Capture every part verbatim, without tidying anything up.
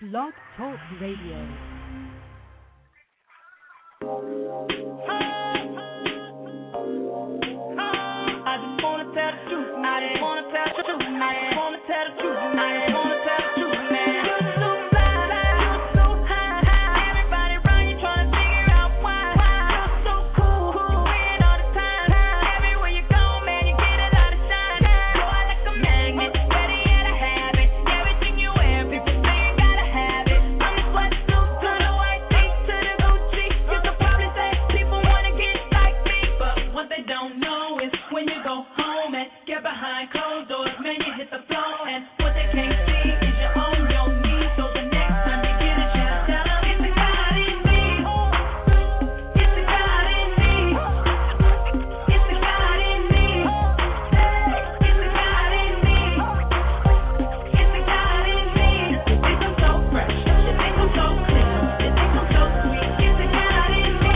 Blog Talk Radio. I just wanna tell the truth, I just wanna tell the truth, I just wanna tell the truth, I just wanna tell the truth, man. You so fly, you so high, high. Everybody around you trying to figure out why. You so cool, you win all the time. Everywhere you go, man, you get a lot of shine. Boy, like a magnet, ready and a habit. Everything you wear, people say you gotta have it. From the sweatsuit to the white tee to the Gucci, you could probably say people wanna get like me, but what they don't know is when you go home and get behind closed doors, man, you hit the floor, and what they can't see is you're on your knees. So the next time you get a chance, tell them it's the God in me. It's the God in me. It's the God in me. It's the God in me. It's the God in me. You think I'm so fresh, you think I'm so clean, you think I'm so sweet. It's the God in me.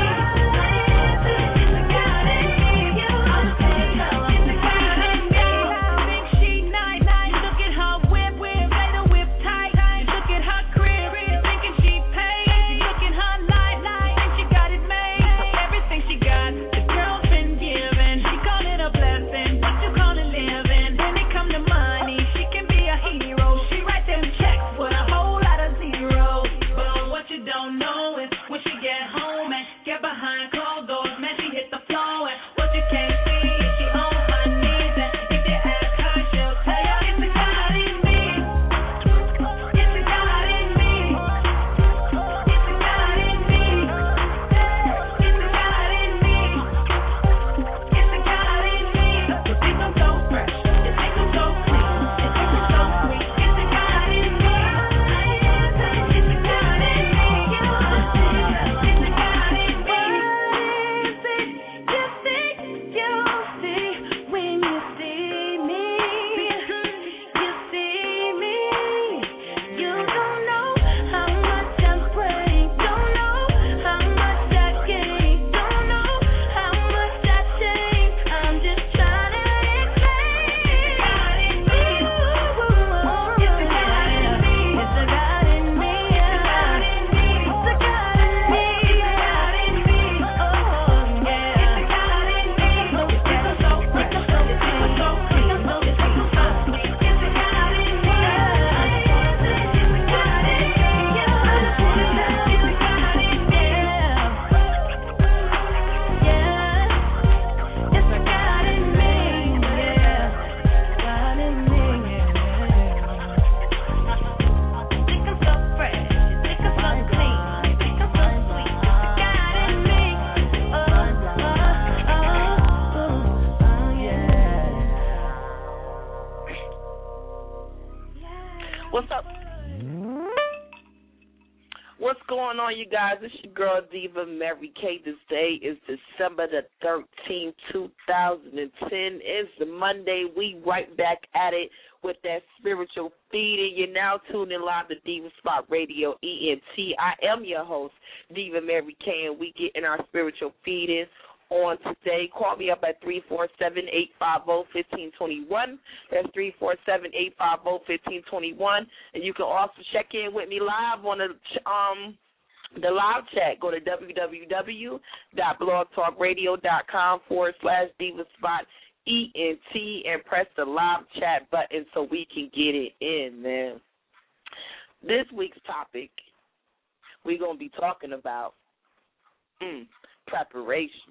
It's the God in me. I'm saying, tell 'em it's the God in me. Think she nice, you look at her whip, whip, play the whip tight. You look at her crib, you thinking she paid. You look at her life, you think she got it made. Everything she got, the girl's been given. She call it a blessing, what you call it living? When it come to money, she can be a hero. She write them checks with a whole lot of zeros. But what you don't know is when she get home and get behind closed doors, man, she hit the floor. And what you can't see is she on her knees. And if you ask her, she'll tell you it's the God in me. It's the God in me. It's the God in me. It's the God in me. It's the God in me. You think I'm so fresh, you think I'm so clean, you think I'm so sweet. It's the God in me. It's the God in me. It's the God in me. You think you see when you see me. You see me. You don't know how much I'm praying. Don't know how much I gain. Don't know how much I change. I'm just trying to explain. God in me. It's the God in me. It's the God in me. It's the God in me. It's the God in me. Oh yeah. It's the God in me. You think I'm so fresh, you think I'm so clean, you think I'm so sweet. It's the God in me. It's the God in me. I just wanna tell it's the God in me. Yeah. It's the God in me. Yeah. God in me. You think I'm so fresh, you think I'm so clean, you think I'm so sweet. It's the God in me. Oh, oh, oh, oh, yeah. What's up? What's going on, you guys? It's your girl, Diva Mary K. This day is December the thirteenth, two thousand ten. It's the Monday. We right back at it with that spiritual feeding. You're now tuned in live to Diva Spot Radio, E N T. I am your host, Diva Mary K., and we get in our spiritual feeding on today. Call me up at three four seven, eight five zero, one five two one. That's three four seven, eight five zero, one five two one. And you can also check in with me live on the um the live chat. Go to www.blogtalkradio.com forward slash diva spot E N T and press the live chat button so we can get it in, man. This week's topic, we're going to be talking about mm, preparation.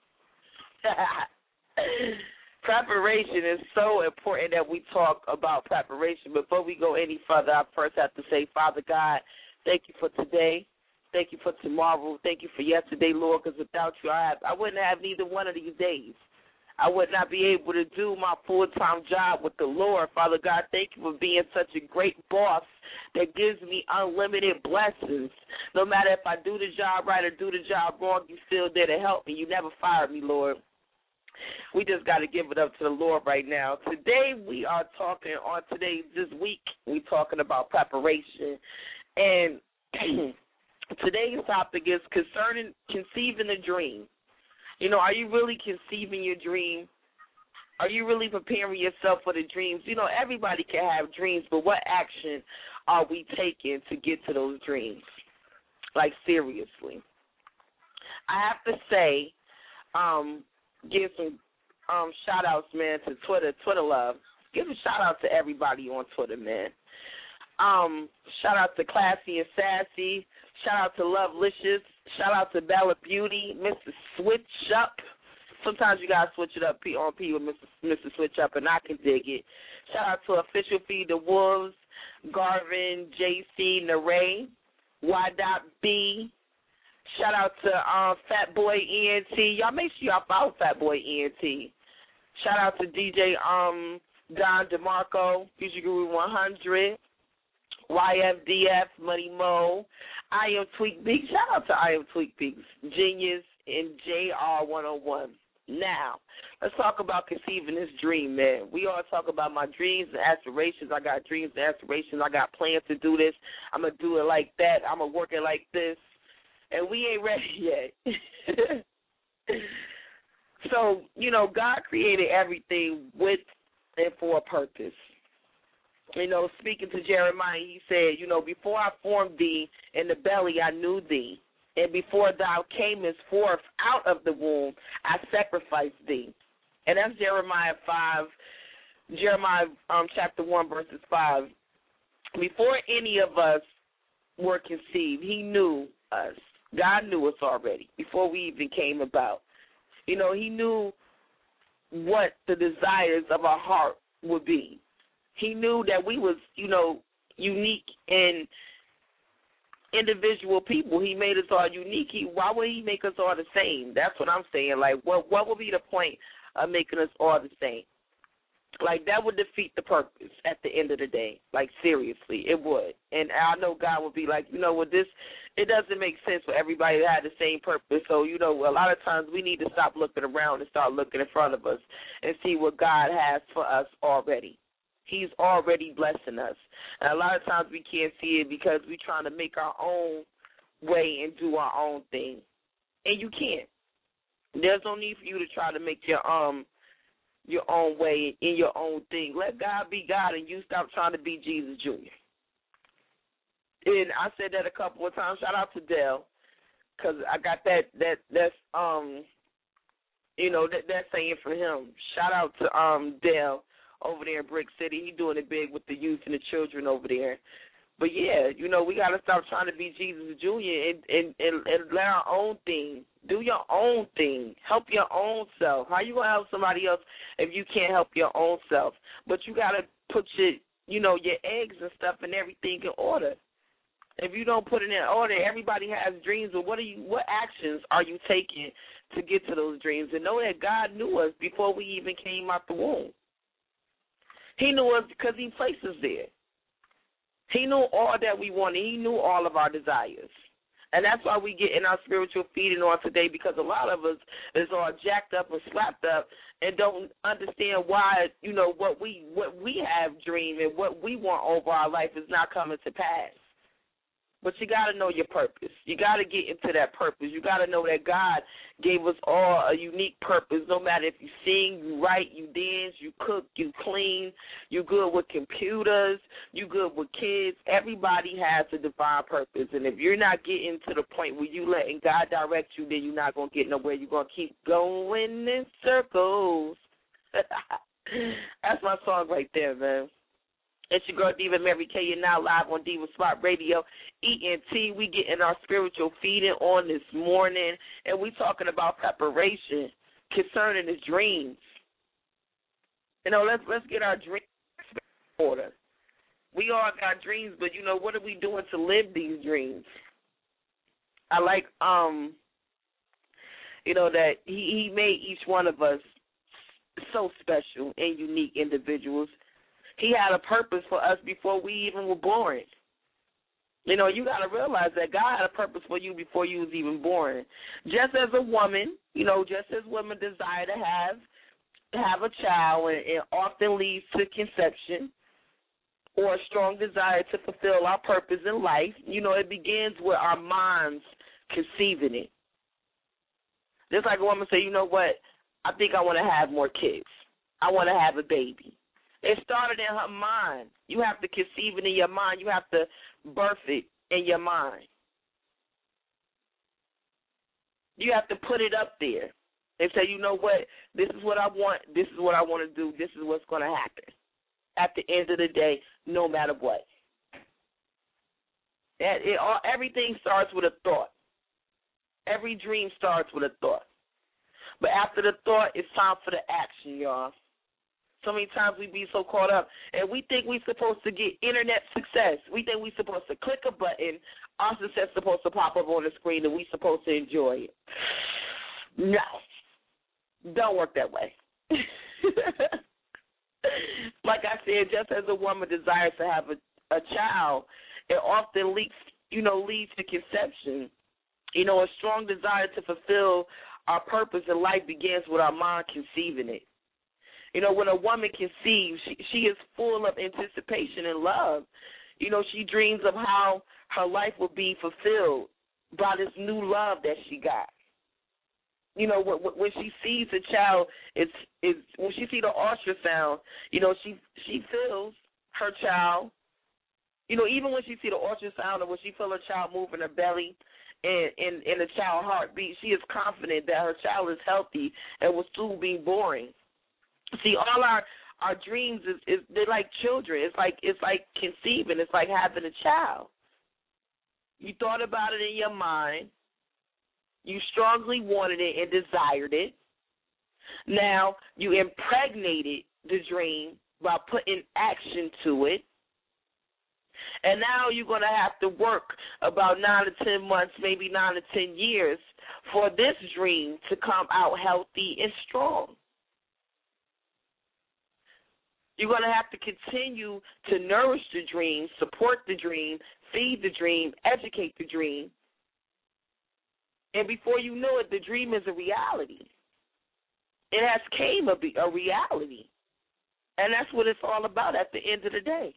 Preparation is so important that we talk about preparation. Before we go any further, I first have to say, Father God, thank you for today. Thank you for tomorrow. Thank you for yesterday, Lord, because without you, I, have, I wouldn't have neither one of these days. I would not be able to do my full-time job with the Lord. Father God, thank you for being such a great boss that gives me unlimited blessings. No matter if I do the job right or do the job wrong, you still there to help me. You never fired me, Lord. We just got to give it up to the Lord right now. Today we are talking on today, this week, we're talking about preparation. And today's topic is concerning conceiving a dream. You know, are you really conceiving your dream? Are you really preparing yourself for the dreams? You know, everybody can have dreams, but what action are we taking to get to those dreams? Like, seriously. I have to say, um, give some um, shout-outs, man, to Twitter, Twitter love. Give a shout-out to everybody on Twitter, man. Um, shout-out to Classy and Sassy. Shout-out to Lovelicious. Shout-out to Bella Beauty, Mister Switch Up. Sometimes you got to switch it up on P with Mister Mister Switch Up, and I can dig it. Shout-out to Official Feed the Wolves, Garvin, J C, Naray, Y B. Shout out to um, Fat Boy E N T. Y'all make sure y'all follow Fat Boy E N T. Shout out to D J um, Don DeMarco, Future Guru one hundred, Y F D F, Money Mo, I Am Tweak Beaks. Shout out to I Am Tweak Beaks, Genius, and J R one oh one. Now, let's talk about conceiving this dream, man. We all talk about my dreams and aspirations. I got dreams and aspirations. I got plans to do this. I'm going to do it like that. I'm going to work it like this. And we ain't ready yet. So, you know, God created everything with and for a purpose. You know, speaking to Jeremiah, he said, you know, before I formed thee in the belly, I knew thee. And before thou camest forth out of the womb, I sacrificed thee. And that's Jeremiah five, Jeremiah um, chapter one, verses five. Before any of us were conceived, he knew us. God knew us already before we even came about. You know, he knew what the desires of our heart would be. He knew that we was, you know, unique and individual people. He made us all unique. He, why would he make us all the same? That's what I'm saying. Like, what what would be the point of making us all the same? Like, that would defeat the purpose at the end of the day. Like, seriously, it would. And I know God would be like, you know what, this, it doesn't make sense for everybody to have the same purpose. So, you know, a lot of times we need to stop looking around and start looking in front of us and see what God has for us already. He's already blessing us. And a lot of times we can't see it because we're trying to make our own way and do our own thing. And you can't. There's no need for you to try to make your um your own way in your own thing. Let God be God and you stop trying to be Jesus Junior And I said that a couple of times. Shout out to Dell because I got that, that that's, um, you know, that, that saying for him. Shout out to um Dell over there in Brick City. He's doing it big with the youth and the children over there. But, yeah, you know, we got to stop trying to be Jesus Junior and, and, and, and let our own thing. Do your own thing. Help your own self. How you going to help somebody else if you can't help your own self? But you got to put your, you know, your eggs and stuff and everything in order. If you don't put it in order, everybody has dreams, but what are you? What actions are you taking to get to those dreams? And know that God knew us before we even came out the womb. He knew us because he placed us there. He knew all that we wanted. He knew all of our desires. And that's why we get in our spiritual feeding on today, because a lot of us is all jacked up and slapped up and don't understand why, you know, what we what we have dreamed and what we want over our life is not coming to pass. But you got to know your purpose. You got to get into that purpose. You got to know that God gave us all a unique purpose. No matter if you sing, you write, you dance, you cook, you clean, you good with computers, you good with kids. Everybody has a divine purpose. And if you're not getting to the point where you letting God direct you, then you're not going to get nowhere. You're going to keep going in circles. That's my song right there, man. It's your girl, Diva Mary K. You're now live on Diva Spot Radio. E N T, we getting our spiritual feeding on this morning, and we talking about preparation concerning the dreams. You know, let's let's get our dreams in order. We all got dreams, but, you know, what are we doing to live these dreams? I like, um, you know, that he, he made each one of us so special and unique individuals. He had a purpose for us before we even were born. You know, you got to realize that God had a purpose for you before you was even born. Just as a woman, you know, just as women desire to have have a child, and it often leads to conception or a strong desire to fulfill our purpose in life, you know, it begins with our minds conceiving it. Just like a woman say, you know what, I think I want to have more kids. I want to have a baby. It started in her mind. You have to conceive it in your mind. You have to birth it in your mind. You have to put it up there and say, you know what, this is what I want, this is what I want to do, this is what's going to happen at the end of the day, no matter what. That it all, everything starts with a thought. Every dream starts with a thought. But after the thought, it's time for the action, y'all. So many times we be so caught up, and we think we're supposed to get internet success. We think we're supposed to click a button, our success is supposed to pop up on the screen, and we're supposed to enjoy it. No. Don't work that way. Like I said, just as a woman desires to have a, a child, it often leads, you know, leads to conception. You know, a strong desire to fulfill our purpose in life begins with our mind conceiving it. You know, when a woman conceives, she, she is full of anticipation and love. You know, she dreams of how her life will be fulfilled by this new love that she got. You know, when, when she sees a child, it's, it's when she sees the ultrasound, you know, she she feels her child. You know, even when she sees the ultrasound or when she feels her child move in her belly and in and the child heartbeat, she is confident that her child is healthy and will soon be born. See, all our, our dreams is, is they're like children. It's like it's like conceiving. It's like having a child. You thought about it in your mind. You strongly wanted it and desired it. Now you impregnated the dream by putting action to it. And now you're going to have to work about nine to ten months, maybe nine to ten years for this dream to come out healthy and strong. You're going to have to continue to nourish the dream, support the dream, feed the dream, educate the dream. And before you know it, the dream is a reality. It has came a, a reality. And that's what it's all about at the end of the day.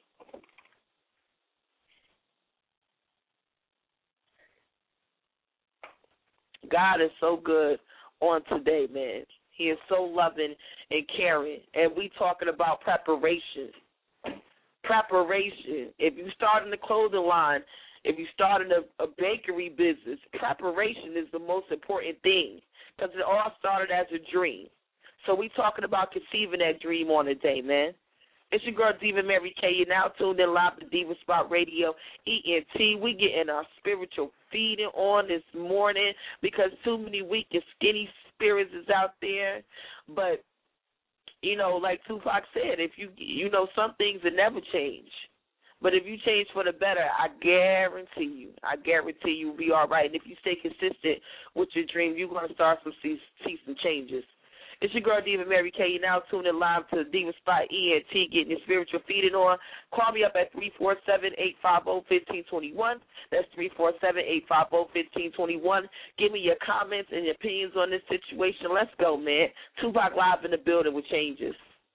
God is so good on today, man. He is so loving and caring. And we talking about preparation. Preparation. If you start in the clothing line, if you start in a, a bakery business, preparation is the most important thing because it all started as a dream. So we talking about conceiving that dream on the day, man. It's your girl, Diva Mary K. You're now tuned in live to Diva Spot Radio, E N T. We getting our spiritual feeding on this morning because too many weak and skinny spirits is out there. But, you know, like Tupac said, if you, you know, some things will never change. But if you change for the better, I guarantee you, I guarantee you will be all right. And if you stay consistent with your dream, you're going to start to see, see some changes. It's your girl, Diva Mary K. You're now tuned in live to the Diva Spot E N T, getting your spiritual feeding on. Call me up at three four seven, eight five zero, one five two one. That's three four seven, eight five zero, one five two one. Give me your comments and your opinions on this situation. Let's go, man. Tupac live in the building with changes.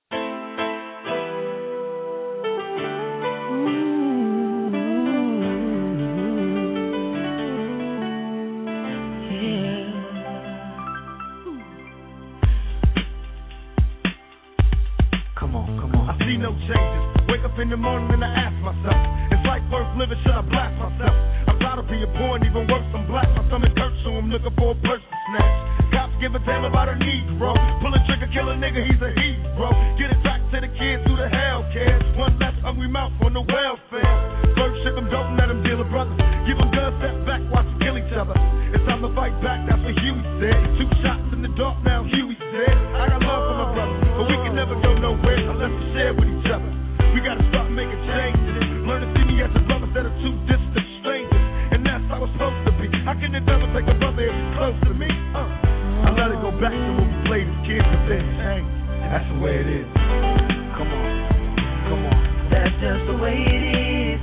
No changes. Wake up in the morning and I ask myself, is life worth living? Should I blast myself? I'm tired of being poor and even worse, I'm black. My stomach hurts, so I'm looking for a purse to snatch. Cops give a damn about a Negro. Pull a trigger, kill a nigga, he's a hero. Get it back to the kids who the hell cares. One less hungry mouth on the welfare. First ship them, don't let them deal a brother. Give them guns, step back, watch them kill each other. It's time to fight back, that's what Huey said. Two shots in the dark, now Huey said. I got love for my brother, but we can never go nowhere unless we share with each other. We gotta start making changes. Learn to see me as a brother instead of two distant strangers. And that's how it's supposed to be. How can the devil take a brother if he's close to me? Uh, I let it go back to when we played as kids and then change. That's the way it is. Come on, come on. That's just the way it is.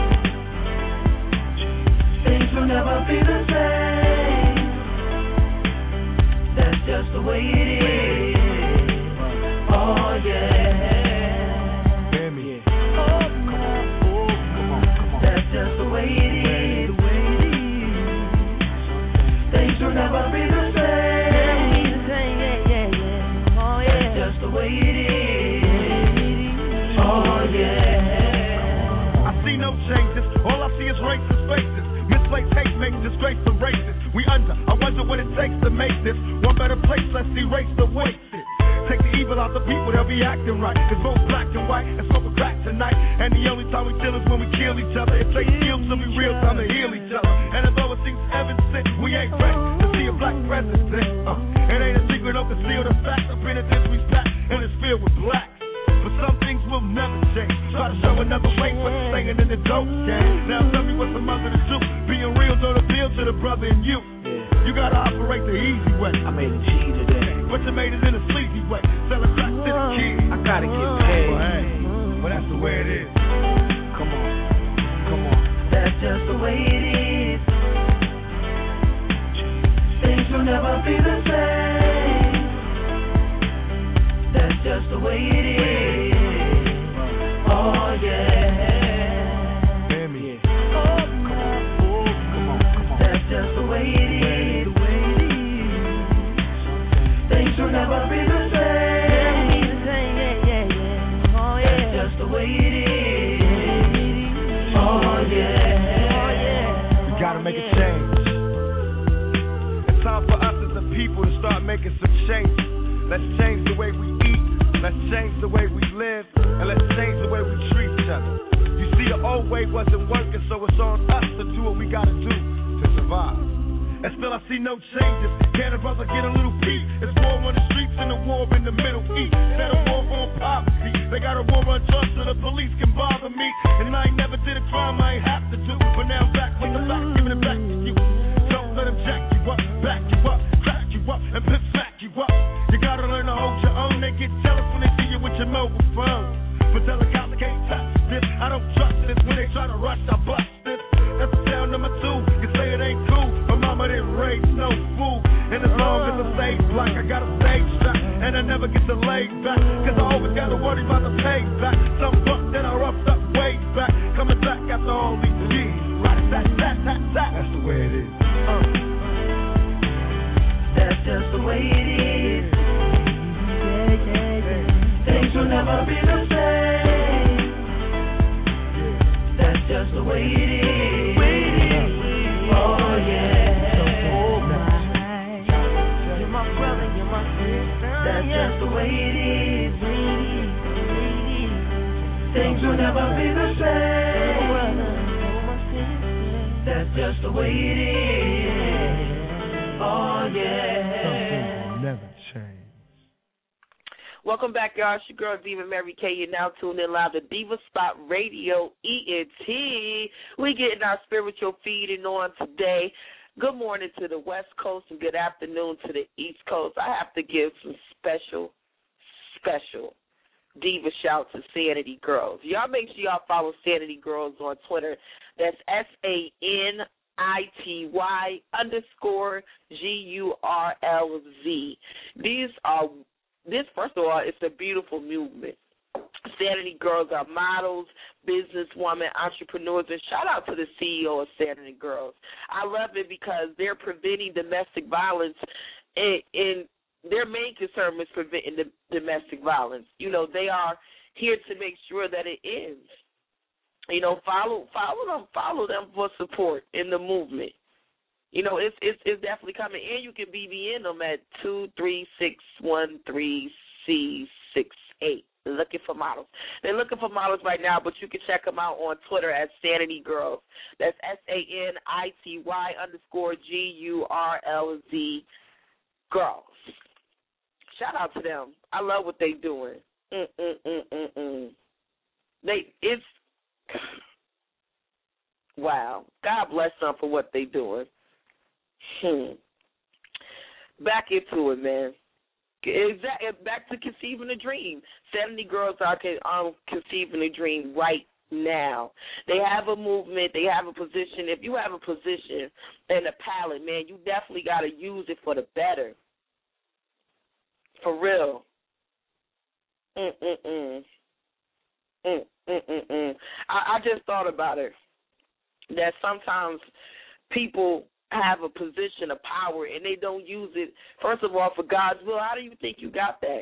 Things will never be the same. That's just the way it is. Oh yeah. Just the way it is. Things will never be the same. Oh, yeah. That's just the way it is. disgrace the races. We under, I wonder what it takes to make this one better place. Let's erase the wasted. Take the evil out the people, they'll be acting right. It's both black and white and smoke a crack tonight. And the only time we chill is when we kill each other. It takes skills to be real time to heal each other. And although it seems evident, we ain't ready to see a black president. Uh, it ain't a secret, don't conceal the fact. I've been in disrespect and it's filled with black. But some things will never change. Try to show another way, but it's staying in the dope game. Now tell me what's the mother to do. Being real don't appeal to the brother in you. You gotta operate the easy way. I made a G today. But you made it in a sleazy way. Selling crack to the kids. I gotta get paid. Well, hey, well, that's the way it is. Come on, come on. That's just the way it is. Things will never be the same. That's just the way it is. Oh yeah. Baby. Oh, come on, oh, come on, come on. That's just the way it is. Things will never be the same. Yeah, yeah, yeah. Oh yeah. That's just the way it is. Oh yeah. Oh yeah. We gotta make a change. It's time for us as a people to start making some changes. Let's change the way we eat. Let's change the way we live. And let's change the way we treat each other. You see, the old way wasn't working, so it's on us to do what we gotta do to survive. And still I see no changes. Can a brother get a little peace? It's war on the streets and a war in the Middle East. Instead of war on poverty, they got a war on trust so the police can bother me. And I ain't never did a crime I ain't have to do. But now I'm back with the facts, giving it back to you. Don't let them jack you up, back you up, crack you up, and pimp smack you up. You gotta learn to hold your own. They get jealous when they see you with your mobile phone. But tell the cops I can't touch this. I don't trust this. When they try to rush, I bust this. That's sound number two. You say it ain't cool. Mama didn't raise no fool. And as long as I stay black, I got a stage strap. And I never get to lay back. Cause I always gotta worry about the payback. Some buck that I roughed up way back. Coming back after all these years. Right, that, that, that, that. That's the way it is. Uh. That's just the way it is. Yeah, yeah, yeah. Things will never be the same. That's just the way it is. Oh yeah. That's just the way it is. Things will never be the same. That's just the way it is. Oh yeah. Never change. Welcome back, y'all. It's your girl, Diva Mary Kay. You're now tuned in live to Diva Spot Radio, E N T. We getting our spiritual feeding on today. Good morning to the West Coast and good afternoon to the East Coast. I have to give some special, special diva shout to Sanity Girls. Y'all make sure y'all follow Sanity Girls on Twitter. That's S A N I T Y underscore G U R L Z. These are, this, first of all, it's a beautiful movement. Sanity Girls are models, businesswomen, entrepreneurs, and shout out to the C E O of Sanity Girls. I love it because they're preventing domestic violence, and, and their main concern is preventing the domestic violence. You know, they are here to make sure that it ends. You know, follow follow them, follow them for support in the movement. You know, it's it's, it's definitely coming, and you can B B N them at two three six one three C six eight. Looking for models. They're looking for models right now, but you can check them out on Twitter at Sanity Girls. That's S A N I T Y underscore G U R L Z Girls. Shout out to them. I love what they're doing. Mm, mm, mm, mm, mm. They, it's, wow. God bless them for what they're doing. Hmm. Back into it, man. Exactly. Back to conceiving a dream. seventy girls are um, conceiving a dream right now. They have a movement. They have a position. If you have a position and a palette, man, you definitely got to use it for the better. For real. Mm-mm-mm. Mm-mm-mm. I, I just thought about it, that sometimes people have a position of power and they don't use it, first of all, for God's will. How do you think you got that?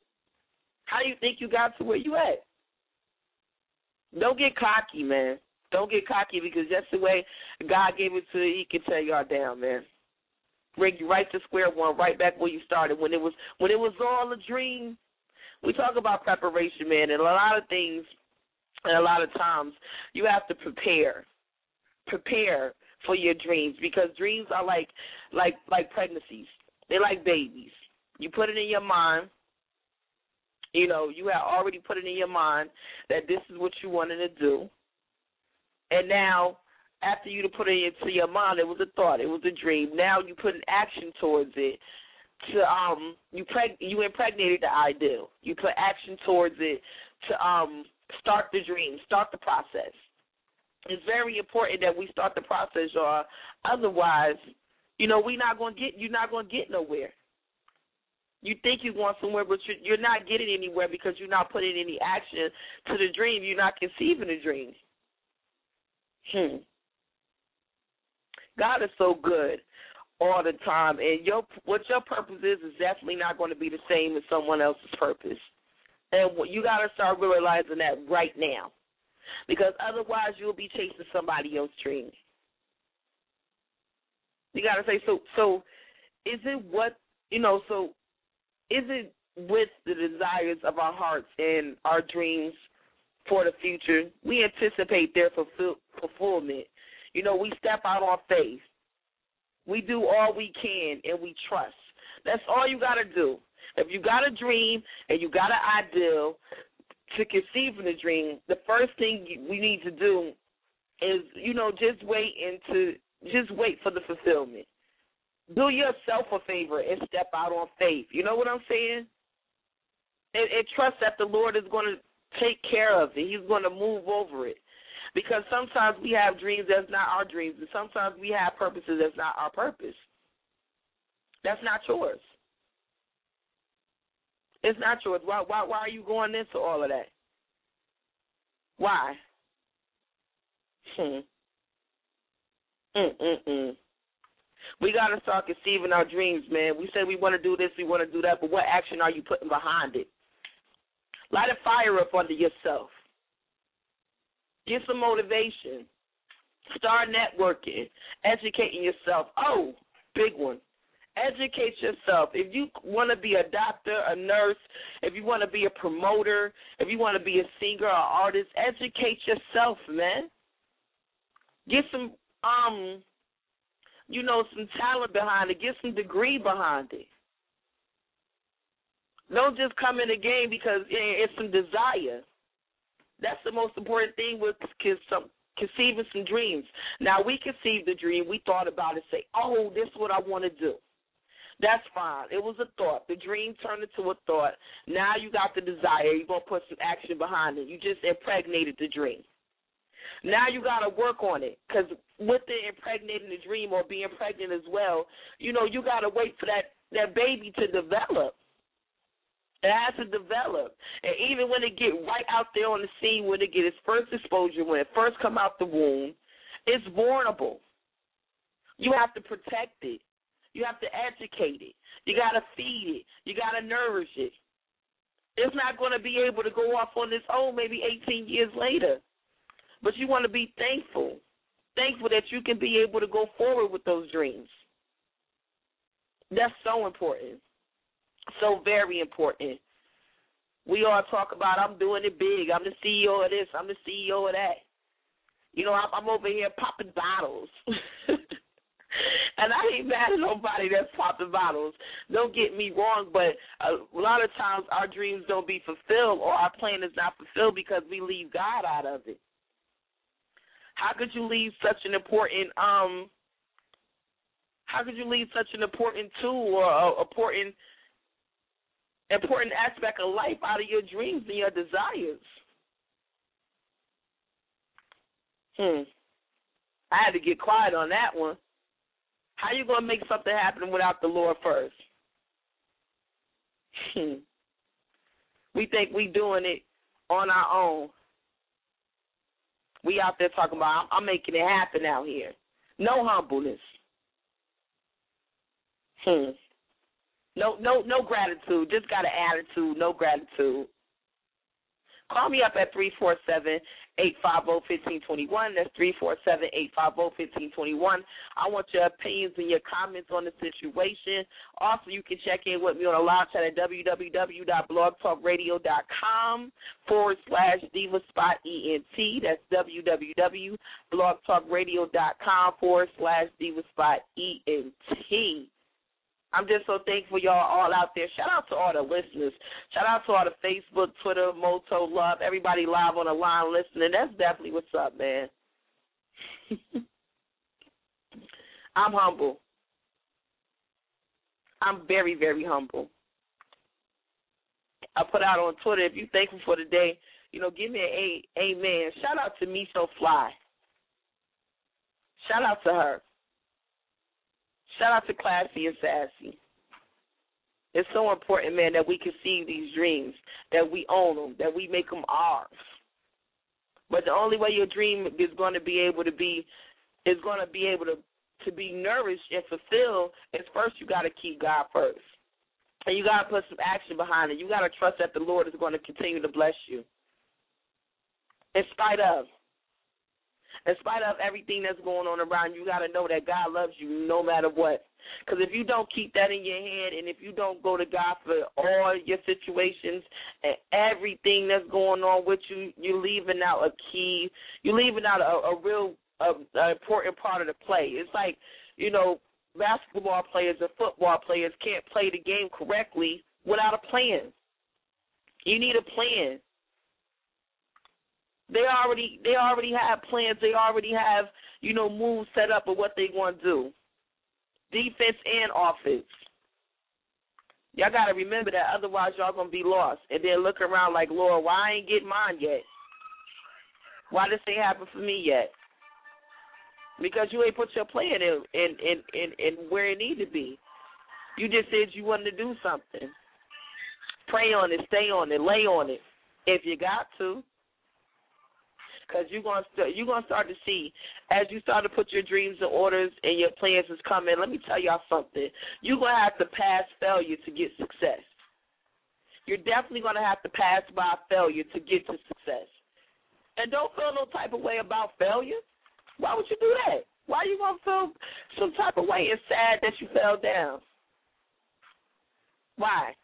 How do you think you got to where you at? Don't get cocky, man. Don't get cocky because that's the way God gave it to you. He can tear y'all down, man. Bring you right to square one, right back where you started. When it was when it was all a dream. We talk about preparation, man, and a lot of things, and a lot of times you have to prepare, prepare for your dreams because dreams are like like like pregnancies. They're like babies. You put it in your mind. You know, you have already put it in your mind that this is what you wanted to do. And now, after you to put it into your mind, it was a thought, it was a dream. Now you put an action towards it. To um, you preg- you impregnated the ideal. You put action towards it to um start the dream, start the process. It's very important that we start the process, y'all. Otherwise, you know, we not gonna get you're not gonna get nowhere. You think you're going somewhere, but you're, you're not getting anywhere because you're not putting any action to the dream. You're not conceiving the dream. Hmm. God is so good all the time, and your what your purpose is is definitely not going to be the same as someone else's purpose. And you got to start realizing that right now, because otherwise you'll be chasing somebody else's dream. You got to say, so, so is it what, you know, so is it with the desires of our hearts and our dreams for the future, we anticipate their fulfill, fulfillment. You know, we step out on faith. We do all we can, and we trust. That's all you got to do. If you got a dream and you got an ideal to conceive in the dream, the first thing we need to do is, you know, just wait and to just wait for the fulfillment. Do yourself a favor and step out on faith. You know what I'm saying? And, and trust that the Lord is going to take care of it. He's going to move over it. Because sometimes we have dreams that's not our dreams, and sometimes we have purposes that's not our purpose. That's not yours. It's not yours. Why, why, why are you going into all of that? Why? Hmm. Mm-mm-mm. We got to start conceiving our dreams, man. We say we want to do this, we want to do that, but what action are you putting behind it? Light a fire up under yourself. Get some motivation. Start networking, educating yourself. Oh, big one. Educate yourself. If you want to be a doctor, a nurse, if you want to be a promoter, if you want to be a singer or artist, educate yourself, man. Get some, um, you know, some talent behind it. Get some degree behind it. Don't just come in the game because it's some desire. That's the most important thing with conceiving some dreams. Now, we conceived the dream. We thought about it, say, oh, this is what I want to do. That's fine. It was a thought. The dream turned into a thought. Now you got the desire. You're going to put some action behind it. You just impregnated the dream. Now you got to work on it, because with the impregnating the dream or being pregnant as well, you know, you got to wait for that, that baby to develop. It has to develop. And even when it get right out there on the scene, when it get its first exposure, when it first come out the womb, it's vulnerable. You have to protect it. You have to educate it. You got to feed it. You got to nourish it. It's not going to be able to go off on its own maybe eighteen years later. But you want to be thankful, thankful that you can be able to go forward with those dreams. That's so important, so very important. We all talk about, I'm doing it big. I'm the C E O of this. I'm the C E O of that. You know, I'm, I'm over here popping bottles. And I ain't mad at nobody that's popping bottles. Don't get me wrong, but a lot of times our dreams don't be fulfilled or our plan is not fulfilled because we leave God out of it. How could you leave such an important um? How could you leave such an important tool or a important important aspect of life out of your dreams and your desires? Hmm. I had to get quiet on that one. How you gonna make something happen without the Lord first? Hmm. We think we doing it on our own. We out there talking about, I'm, I'm making it happen out here. No humbleness. Hmm. No, no, no gratitude. Just got an attitude. No gratitude. Call me up at three four seven, eight five zero, one five two one. That's three four seven, eight five zero, one five two one. I want your opinions and your comments on the situation. Also, you can check in with me on a live chat at www.blogtalkradio.com forward slash Diva Spot E N T. That's www.blogtalkradio.com forward slash Diva Spot E N T. I'm just so thankful y'all all out there. Shout out to all the listeners. Shout out to all the Facebook, Twitter, Moto, Love, everybody live on the line listening. That's definitely what's up, man. I'm humble. I'm very, very humble. I put out on Twitter, if you're thankful for the day, you know, give me an a- amen. Shout out to Me So Fly. Shout out to her. Shout out to Classy and Sassy. It's so important, man, that we conceive these dreams, that we own them, that we make them ours. But the only way your dream is going to be able to be, is going to be able to, to be nourished and fulfilled is first you got to keep God first. And you got to put some action behind it. You got to trust that the Lord is going to continue to bless you. In spite of. In spite of everything that's going on around you, you got to know that God loves you no matter what. Because if you don't keep that in your head and if you don't go to God for all your situations and everything that's going on with you, you're leaving out a key. You're leaving out a, a real a, a important part of the play. It's like, you know, basketball players and football players can't play the game correctly without a plan. You need a plan. They already they already have plans. They already have, you know, moves set up of what they want to do, defense and offense. Y'all got to remember that, otherwise y'all going to be lost. And then look around like, Lord, why I ain't getting mine yet? Why this ain't happen for me yet? Because you ain't put your plan in, in, in, in, in where it need to be. You just said you wanted to do something. Pray on it, stay on it, lay on it, if you got to. Because you're going st- you're gonna start to see, as you start to put your dreams in orders and your plans is coming, let me tell y'all something. You're going to have to pass failure to get success. You're definitely going to have to pass by failure to get to success. And don't feel no type of way about failure. Why would you do that? Why are you going to feel some type of way and sad that you fell down? Why?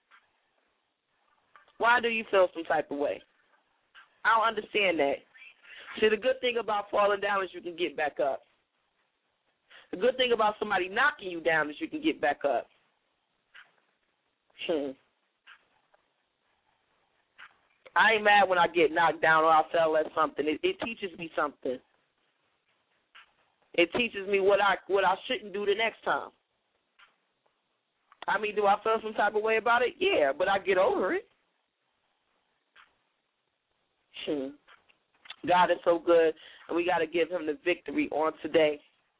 Why do you feel some type of way? I don't understand that. See, the good thing about falling down is you can get back up. The good thing about somebody knocking you down is you can get back up. Hmm. I ain't mad when I get knocked down or I fell at something. It, it teaches me something. It teaches me what I what I shouldn't do the next time. I mean, do I feel some type of way about it? Yeah, but I get over it. Hmm. God is so good, and we got to give him the victory on today.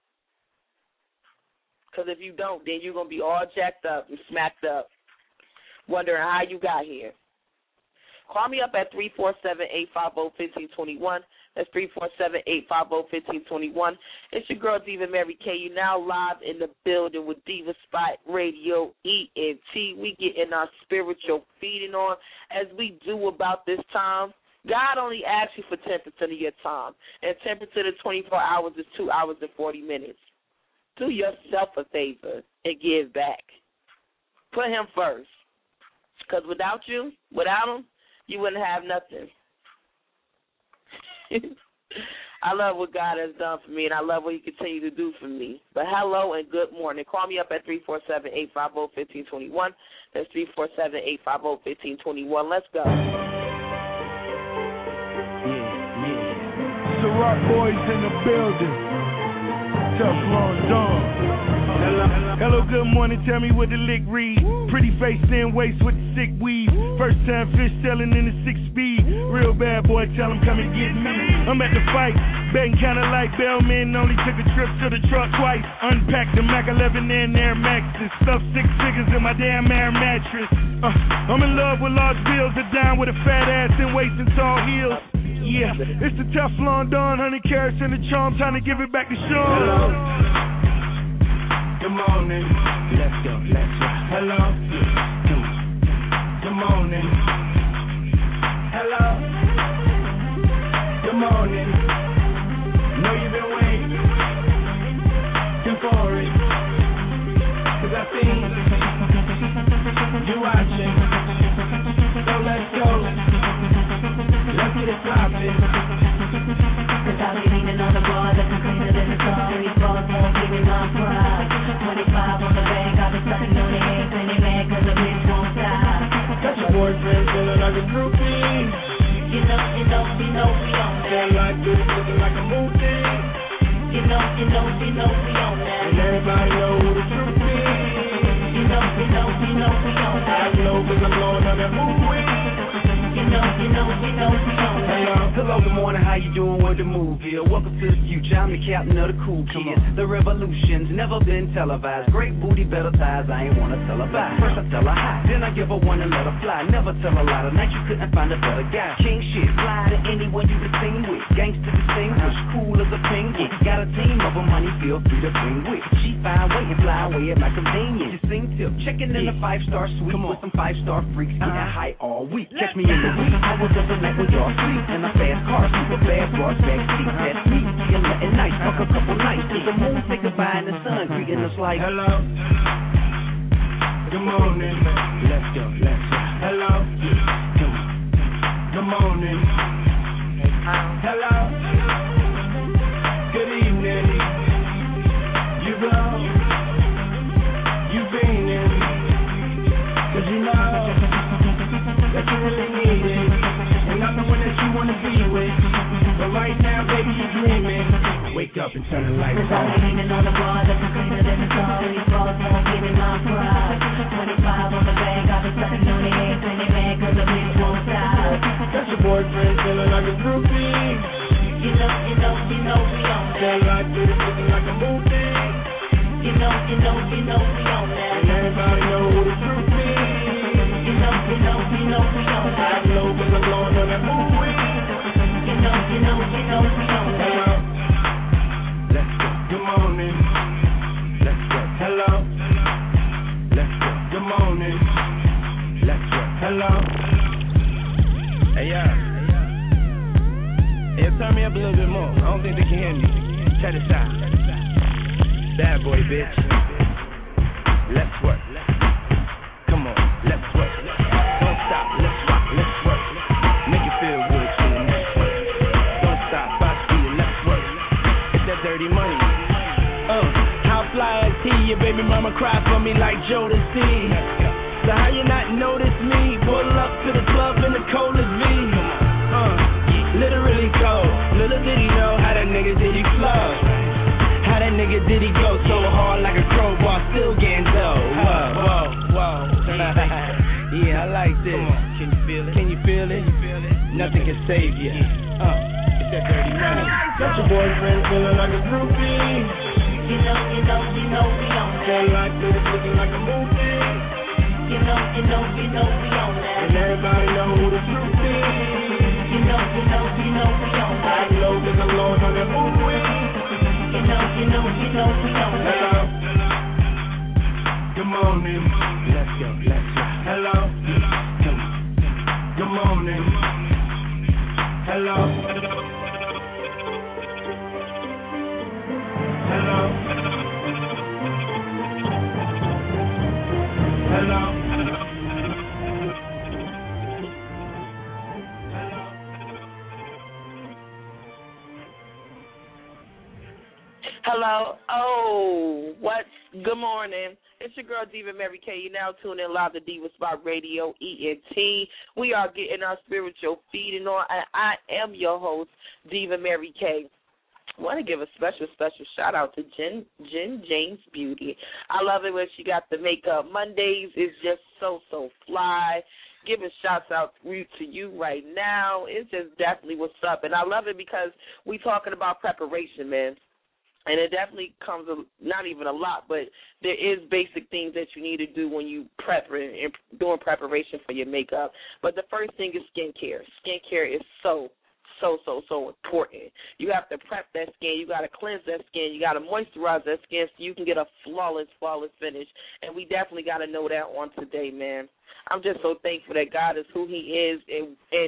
Because if you don't, then you're going to be all jacked up and smacked up, wondering how you got here. Call me up at three four seven, eight five zero, one five two one. That's three four seven, eight five zero, one five two one. It's your girl, Diva Mary K. You now live in the building with Diva Spot Radio E N T. We get in our spiritual feeding on, as we do about this time. God only asks you for ten percent of your time, and ten percent of twenty-four hours is two hours and forty minutes. Do yourself a favor and give back. Put him first, because without you, without him, you wouldn't have nothing. I love what God has done for me, and I love what he continues to do for me. But hello and good morning. Call me up at three four seven, eight five zero, one five two one. That's three four seven, eight five zero, one five two one. Let's go. The Rock Boys in the building. Teflon Don. Hello, hello, good morning. Tell me what the lick read. Pretty face, thin waist with the sick weave. First time fish selling in the six speed. Real bad boy, tell him come and get me. I'm at the fight, betting kinda like Bellman. Only took a trip to the truck twice. Unpacked the Mac eleven and Air Maxes. Stuffed six figures in my damn air mattress. Uh, I'm in love with large bills. A dime with a fat ass and waist and tall heels. Yeah, it's the Teflon Don, honey carrots and the charm. Time to give it back to Sean. Hello. Good morning. Let's go, let's go. Hello. Good morning. Hello. Good morning. Know you've been waiting for it. Cause I see you watching. So let's go. Let's get it poppin'. Cause I'll be leaning on the bar, looking cleaner than the sun. These balls won't give me my pride. twenty-five on the bank, I've been sucking on the eggs, and they mad cause the bitch won't stop. Got your boyfriend feeling like a groupie. You know, you know, you know we on that. Feel like this, looking like a movie. You know, you know, you know we on that. And everybody know who the truth is. You know, you know, you know we on that. I know cause I'm blowing on that movie. You know, you know, you know we on that. Hello, good morning, how you doing with the movie? Welcome to the future, I'm the captain of the cool kids. The revolution's never been televised. Great booty, better thighs, I ain't wanna tell her bye. First I tell her hi, then I give her one and let her fly. Never tell her lie, tonight you couldn't find a better guy. King shit, fly to anyone you can sing with. Gangsta distinguished, cool as a penguin. Got a team of them, money feel free to bring with. She fine, wait and fly away at my convenience. You sing tip, checking in the five-star suite with some five-star freaks. Getting high all week, catch me in the week. I was up at night with y'all sleep in a fast car, super bad, broad back seat. That's me, feeling nothing nice, fuck a couple nights. Till the moon say goodbye and the sun greeting us like hello. Good morning. Let's go, let's go. Hello. Good morning. Hello. Good evening. You go. You been in. Cause you know that you really need it. And I'm the one that you wanna be with. But right now, baby, you dreaming. Wake up and turn the lights Cause I'm on. leaning on the bar, looking cleaner than the sun. These balls won't give me my pride. twenty-five on the bank, I've been sucking on the eggs, and they mad cause the bitch won't stop. Got your boyfriend feeling like a groupie. You know, you know, you know we on that. Feel like this, looking like a movie. You know, you know, you know we on that. And everybody know who the truth is. You know, you know, you know we on that. I know cause I'm blowing on that movie. You know, you know, you know we on that. Hello. Let's go. Good morning. Let's go. Hello. Let's go. Good morning. Let's go. Hello. Hey, yeah. Yeah, turn me up a little bit more. I don't think they can hear me. Check this out. Bad boy, bitch. Let's work. Come on, let's work. Don't stop, let's rock, let's work. Make it feel good to the next work. Don't stop, I see it, let's work. It's that dirty money. Uh, how fly is he? Your baby mama cry for me like Jodeci. So how you not notice me? Pull up to the club in the coldest V. Uh, literally cold. Little did he know how that nigga did he flow. How that nigga did he go so hard like a crowbar, still getting dough. Whoa, whoa, whoa. Yeah, I like this. Can you feel it? Can you feel it? Nothing can save you. Uh, it's that dirty money. Got your boyfriend feeling like a groupie. You know, you know, you know we on that. Feel like this, looking like a movie. You know, you know, you know we on that. And everybody know who the truth is. You know, you know, you know we on that. I know cause I'm blowing on that movie. You know, you know, you know we on that. Hello. Good morning. Let's go, let's go. Hello. Good morning. Hello. Hello. Hello. Hello. Oh, what's good morning? It's your girl Diva Mary K. You now tune in live to Diva Spot Radio E N T. We are getting our spiritual feeding on, and I am your host, Diva Mary K. I want to give a special, special shout out to Jen, Jen James Beauty. I love it when she got the makeup. Mondays is just so, so fly. Giving shouts out to you right now. It's just definitely what's up. And I love it because we talking about preparation, man. And it definitely comes, a, not even a lot, but there is basic things that you need to do when you prep and doing preparation for your makeup. But the first thing is skincare. Skincare is so, so, so, so important. You have to prep that skin. You got to cleanse that skin. You got to moisturize that skin so you can get a flawless, flawless finish. And we definitely got to know that on today, man. I'm just so thankful that God is who he is, and, and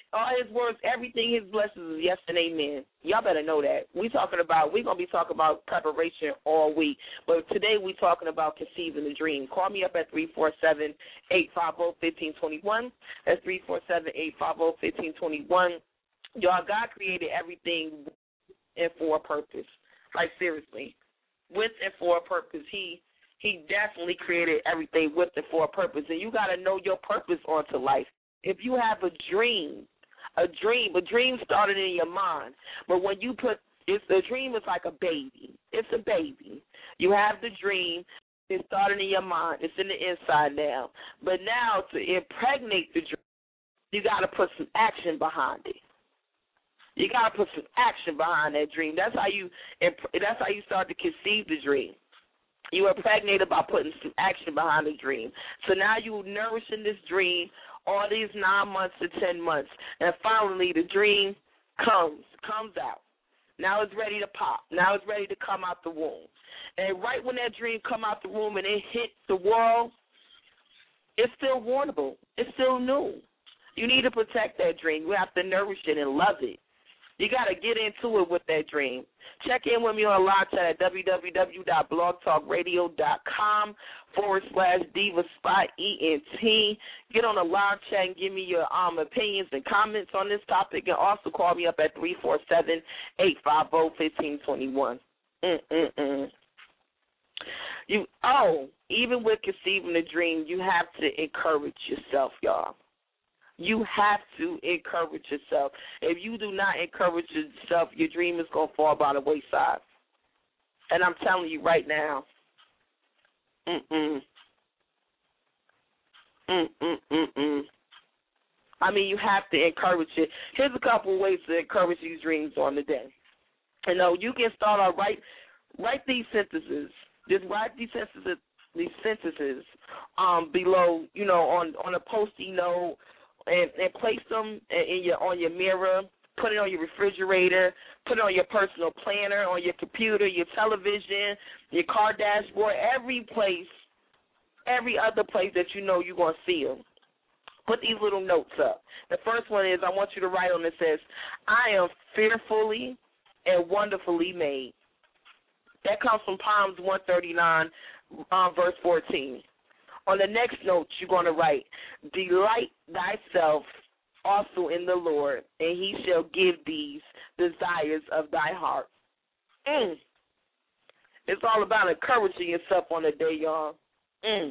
All his words, everything, his blessings is yes and amen. Y'all better know that. We talking about, we're going to be talking about preparation all week. But today we talking about conceiving the dream. Call me up at three four seven, eight five zero, one five two one. That's three four seven, eight five zero, one five two one. Y'all, God created everything and for a purpose. Like, seriously. With and for a purpose. He he definitely created everything with and for a purpose. And you got to know your purpose onto life. If you have a dream, a dream, a dream started in your mind. But when you put, it's, a dream is like a baby. It's a baby. You have the dream. It started in your mind. It's in the inside now. But now to impregnate the dream, you got to put some action behind it. You got to put some action behind that dream. That's how you that's how you start to conceive the dream. You impregnate by putting some action behind the dream. So now you're nourishing this dream all these nine months to ten months. And finally the dream comes, comes out. Now it's ready to pop. Now it's ready to come out the womb. And right when that dream come out the womb and it hit the world, it's still warnable. It's still new. You need to protect that dream. You have to nourish it and love it. You got to get into it with that dream. Check in with me on live chat at www.blogtalkradio.com forward slash Diva Spot E N T. Get on a live chat and give me your um, opinions and comments on this topic. And also call me up at three four seven, eight five zero, one five two one. Mm-mm-mm. You, oh, even with conceiving a dream, you have to encourage yourself, y'all. You have to encourage yourself. If you do not encourage yourself, your dream is going to fall by the wayside. And I'm telling you right now, mm-mm, mm-mm-mm-mm. I mean, you have to encourage it. Here's a couple of ways to encourage these dreams on the day. You know, you can start out, write, write these sentences. Just write these sentences, these sentences um, below, you know, on, on a Post-it note, And, and place them in your on your mirror, put it on your refrigerator, put it on your personal planner, on your computer, your television, your car dashboard, every place, every other place that you know you're going to see them. Put these little notes up. The first one is I want you to write on it says, I am fearfully and wonderfully made. That comes from Psalms one thirty-nine, um, verse fourteen. On the next note, you're going to write, delight thyself also in the Lord, and he shall give these desires of thy heart. Mm. It's all about encouraging yourself on the day, y'all. Mm.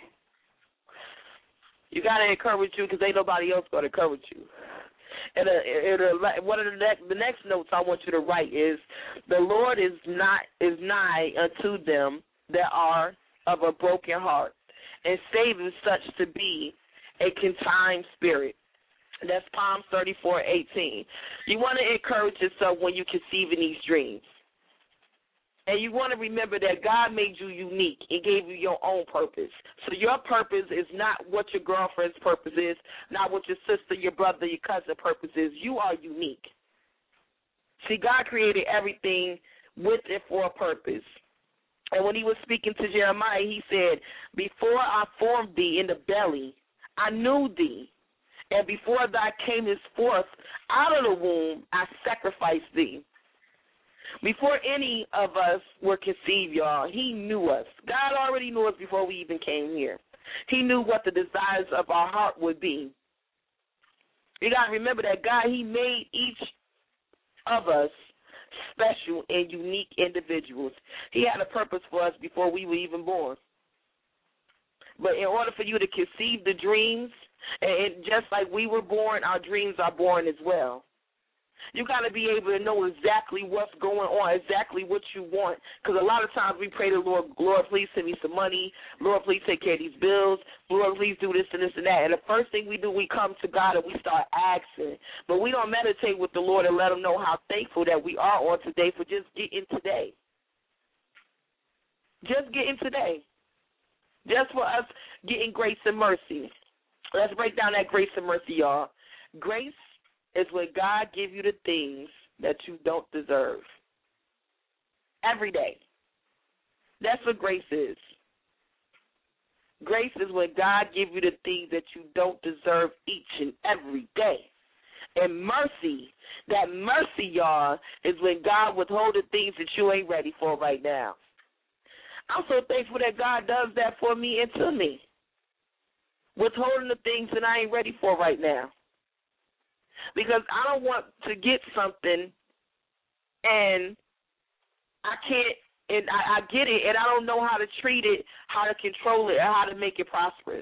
You got to encourage you because ain't nobody else going to encourage you. And uh, one of the next, the next notes I want you to write is, the Lord is not is nigh unto them that are of a broken heart, and saving such to be a contrite spirit. That's Psalms thirty-four eighteen. You want to encourage yourself when you're conceiving these dreams. And you want to remember that God made you unique and gave you your own purpose. So your purpose is not what your girlfriend's purpose is, not what your sister, your brother, your cousin purpose is. You are unique. See, God created everything with and for a purpose. And when he was speaking to Jeremiah, he said, before I formed thee in the belly, I knew thee. And before thou camest forth out of the womb, I sacrificed thee. Before any of us were conceived, y'all, he knew us. God already knew us before we even came here. He knew what the desires of our heart would be. You got to remember that God, he made each of us special and unique individuals. He had a purpose for us before we were even born. But in order for you to conceive the dreams, and just like we were born, our dreams are born as well. You got to be able to know exactly what's going on, exactly what you want. Because a lot of times we pray to the Lord, Lord, please send me some money. Lord, please take care of these bills. Lord, please do this and this and that. And the first thing we do, we come to God and we start asking. But we don't meditate with the Lord and let him know how thankful that we are on today for just getting today. Just getting today. Just for us getting grace and mercy. Let's break down that grace and mercy, y'all. Grace is when God gives you the things that you don't deserve. Every day. That's what grace is. Grace is when God gives you the things that you don't deserve each and every day. And mercy, that mercy, y'all, is when God withholding things that you ain't ready for right now. I'm so thankful that God does that for me and to me. Withholding the things that I ain't ready for right now. Because I don't want to get something and I can't, and I, I get it, and I don't know how to treat it, how to control it, or how to make it prosperous.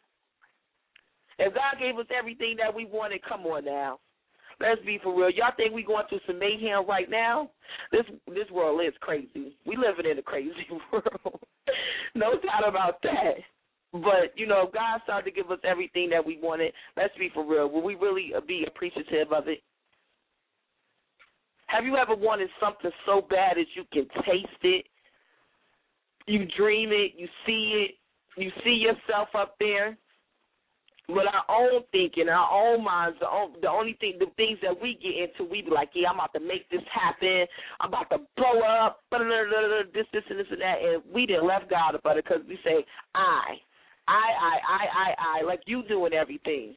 If God gave us everything that we wanted, come on now. Let's be for real. Y'all think we going through some mayhem right now? This this world is crazy. We living in a crazy world. No doubt about that. But, you know, if God started to give us everything that we wanted, let's be for real. Will we really be appreciative of it? Have you ever wanted something so bad that you can taste it? You dream it, you see it, you see yourself up there. With our own thinking, our own minds, the, own, the only thing, the things that we get into, we be like, yeah, I'm about to make this happen. I'm about to blow up, this, this, and this, and that. And we didn't left God about it because we say, I, I, I, I, I, I, like you doing everything.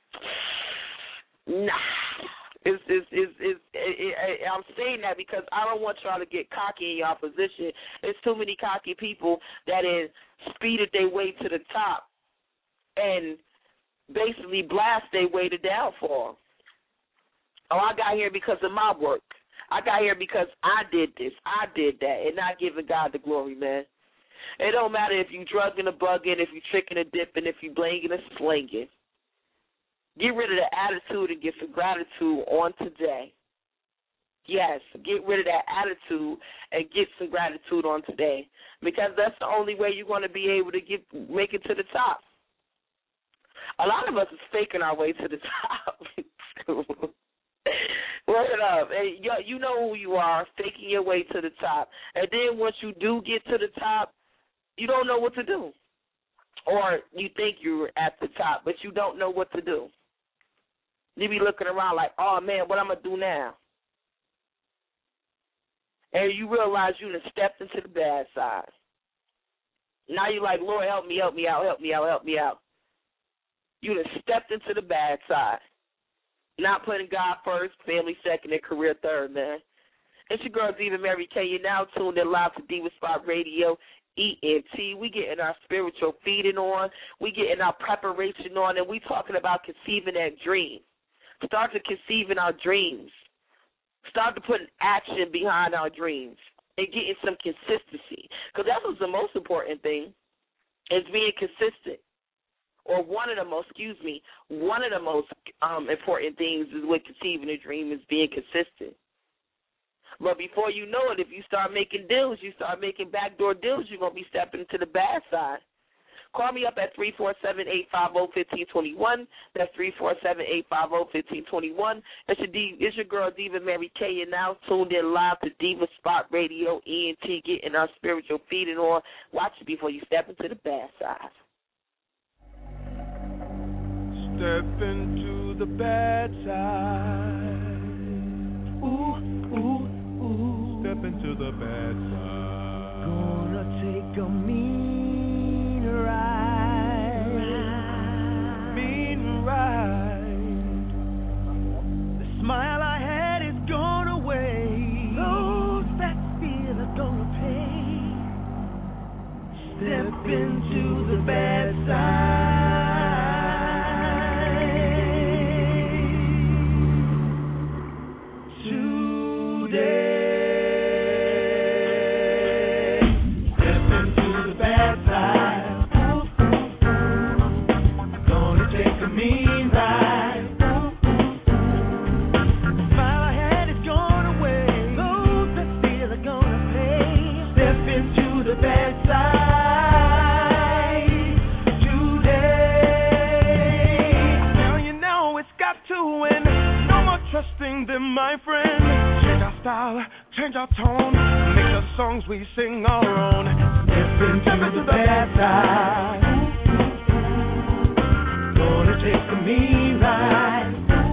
Nah. It's, it's, it's, it's, it, it, I'm saying that because I don't want y'all to get cocky in your position. There's too many cocky people that is speeded their way to the top and basically blast their way to downfall. Oh, I got here because of my work. I got here because I did this, I did that, and not giving God the glory, man. It don't matter if you drugging or bugging, if you tricking or dipping, if you blinging or slinging. Get rid of the attitude and get some gratitude on today. Yes, get rid of that attitude and get some gratitude on today, because that's the only way you're going to be able to get make it to the top. A lot of us is faking our way to the top. Word up. And you, you know who you are, faking your way to the top. And then once you do get to the top, you don't know what to do. Or you think you're at the top, but you don't know what to do. You be looking around like, oh, man, what I'm going to do now? And you realize you done stepped into the bad side. Now you're like, Lord, help me, help me out, help me out, help me out. You done stepped into the bad side. Not putting God first, family second, and career third, man. It's your girl, Diva Mary K. You're now tuned in live to Diva Spot Radio, E N T. We getting our spiritual feeding on. We getting our preparation on, and we talking about conceiving that dream. Start to conceiving our dreams. Start to put action behind our dreams and getting some consistency. Because that was the most important thing, is being consistent. Or one of the most, excuse me, one of the most um, important things is with conceiving a dream is being consistent. But before you know it, if you start making deals, you start making backdoor deals, you're going to be stepping into the bad side. Call me up at three four seven, eight five zero, one five two one. That's three four seven, eight five zero, one five two one. It's your, D, it's your girl, Diva Mary K. And now tuned in live to Diva Spot Radio, E N T, getting our spiritual feeding on. Watch it before you step into the bad side. Step into the bad side. Ooh, ooh, ooh. Step into the bad side. Gonna take a mean ride. Mean ride. The smile I had is gone away. Those that feel are gonna pay. Step into the bad side. My friend, change our style, change our tone, make the songs we sing our own. Step into the bad side. Gonna take a mean ride.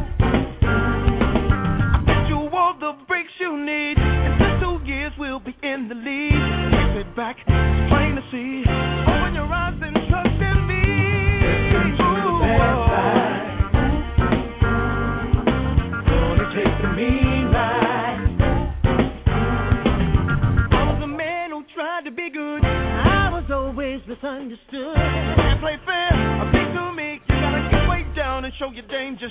I bet you all the breaks you need. In just two years we'll be in the lead. Sit back, it's plain to see. Open your eyes and trust in me. Step into the bad side. misunderstood. Can't play fair, a big to me. You gotta get way down and show your danger